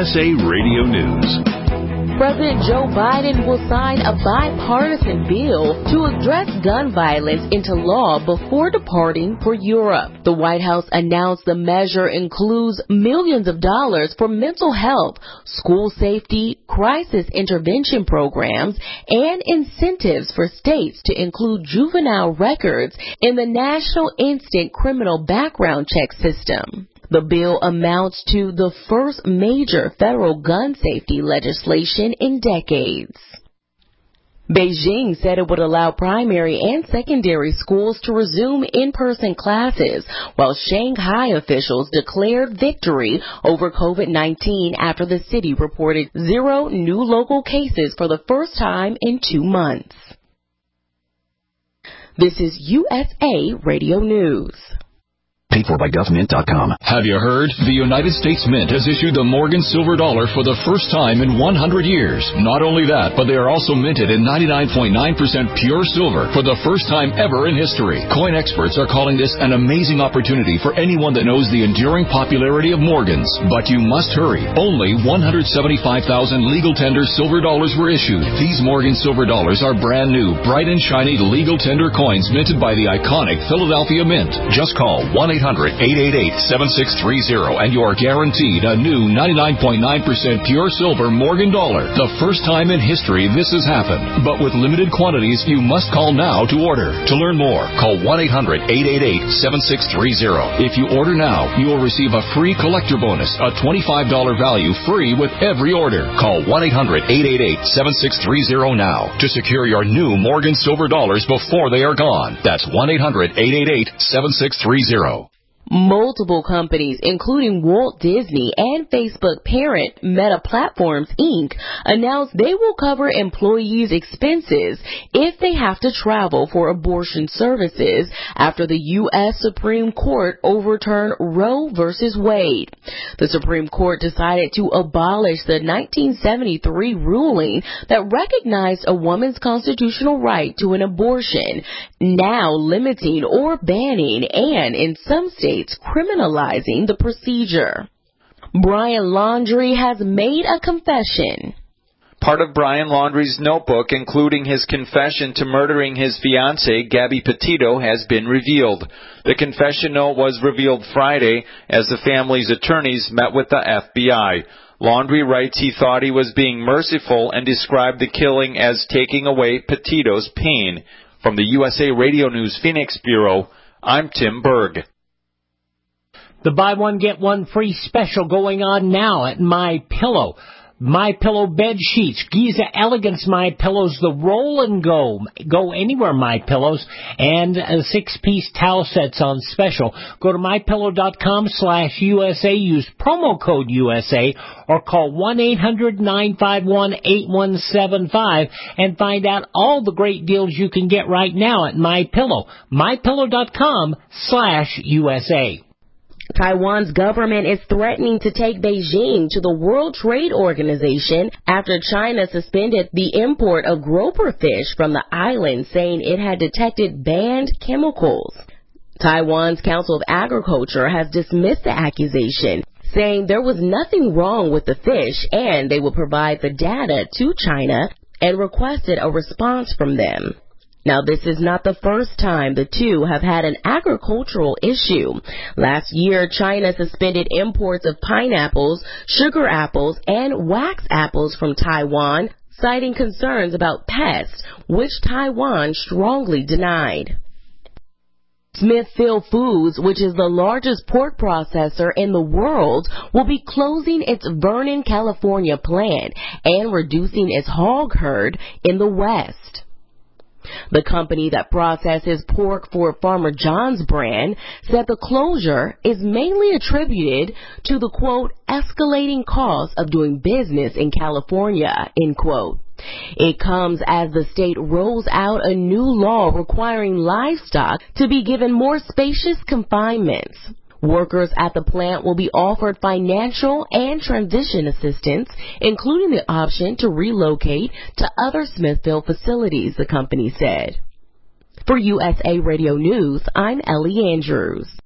USA Radio News. President Joe Biden will sign a bipartisan bill to address gun violence into law before departing for Europe. The White House announced the measure includes millions of dollars for mental health, school safety, crisis intervention programs, and incentives for states to include juvenile records in the National Instant Criminal Background Check system. The bill amounts to the first major federal gun safety legislation in decades. Beijing said it would allow primary and secondary schools to resume in-person classes, while Shanghai officials declared victory over COVID-19 after the city reported 0 new local cases for the first time in 2 months. This is USA Radio News. Paid for by GovMint.com. Have you heard? The United States Mint has issued the Morgan Silver Dollar for the first time in 100 years. Not only that, but they are also minted in 99.9% pure silver for the first time ever in history. Coin experts are calling this an amazing opportunity for anyone that knows the enduring popularity of Morgans. But you must hurry. Only 175,000 legal tender silver dollars were issued. These Morgan Silver Dollars are brand new, bright and shiny legal tender coins minted by the iconic Philadelphia Mint. Just call 1-800-888-7630 and you are guaranteed a new 99.9% pure silver Morgan dollar. The first time in history this has happened. But with limited quantities, you must call now to order. To learn more, call 1-800-888-7630. If you order now, you will receive a free collector bonus, a $25 value free with every order. Call 1-800-888-7630 now to secure your new Morgan Silver Dollars before they are gone. That's 1-800-888-7630. Multiple companies, including Walt Disney and Facebook parent Meta Platforms, Inc., announced they will cover employees' expenses if they have to travel for abortion services after the U.S. Supreme Court overturned Roe v. Wade. The Supreme Court decided to abolish the 1973 ruling that recognized a woman's constitutional right to an abortion, now limiting or banning and, in some states, criminalizing the procedure. Brian Laundrie has made a confession. Part of Brian Laundrie's notebook, including his confession to murdering his fiancée, Gabby Petito, has been revealed. The confession note was revealed Friday as the family's attorneys met with the FBI. Laundrie writes he thought he was being merciful and described the killing as taking away Petito's pain. From the USA Radio News Phoenix Bureau, I'm Tim Berg. The buy one, get one free special going on now at MyPillow. MyPillow bed sheets, Giza Elegance MyPillows, the roll and go anywhere MyPillows, and 6-piece towel sets on special. Go to MyPillow.com/USA, use promo code USA, or call 1-800-951-8175 and find out all the great deals you can get right now at MyPillow. MyPillow.com/USA. Taiwan's government is threatening to take Beijing to the World Trade Organization after China suspended the import of grouper fish from the island, saying it had detected banned chemicals. Taiwan's Council of Agriculture has dismissed the accusation, saying there was nothing wrong with the fish and they will provide the data to China and requested a response from them. Now, this is not the first time the two have had an agricultural issue. Last year, China suspended imports of pineapples, sugar apples, and wax apples from Taiwan, citing concerns about pests, which Taiwan strongly denied. Smithfield Foods, which is the largest pork processor in the world, will be closing its Vernon, California plant and reducing its hog herd in the West. The company that processes pork for Farmer John's brand said the closure is mainly attributed to the, quote, escalating cost of doing business in California, end quote. It comes as the state rolls out a new law requiring livestock to be given more spacious confinements. Workers at the plant will be offered financial and transition assistance, including the option to relocate to other Smithfield facilities, the company said. For USA Radio News, I'm Ellie Andrews.